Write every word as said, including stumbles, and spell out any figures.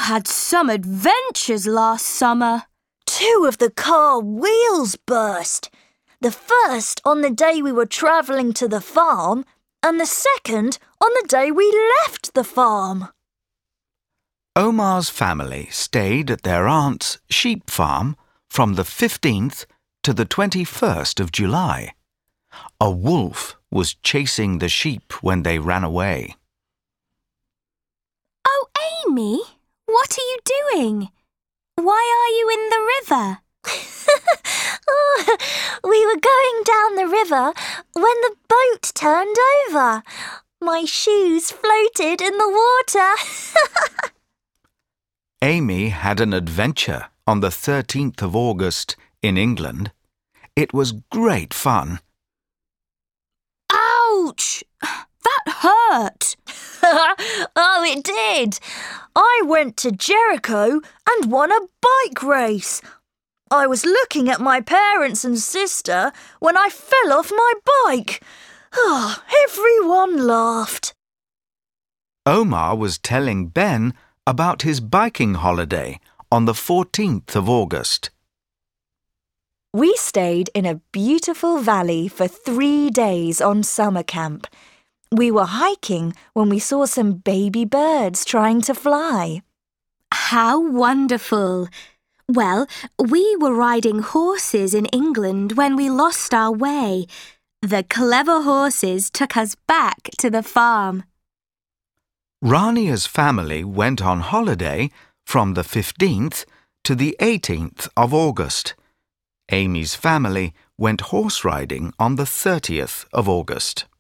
had some adventures last summer. Two of the car wheels burst. The first on the day we were travelling to the farm, and the second on the day we left the farm. Omar's family stayed at their aunt's sheep farm from the fifteenth to the twenty-first of July. A wolf was chasing the sheep when they ran away. Oh, Amy, what are you doing? Why are you in the river? Oh, we were going down the river when the boat turned over. My shoes floated in the water. Amy had an adventure on the thirteenth of August in England. It was great fun. Ouch! That hurt. Oh, it did. I went to Jericho and won a bike race. I was looking at my parents and sister when I fell off my bike. Oh, everyone laughed. Omar was telling Ben about his biking holiday on the fourteenth of August. We stayed in a beautiful valley for three days on summer camp. We were hiking when we saw some baby birds trying to fly. How wonderful! Well, we were riding horses in England when we lost our way. The clever horses took us back to the farm. Rania's family went on holiday from the fifteenth to the eighteenth of August. Amy's family went horse riding on the thirtieth of August.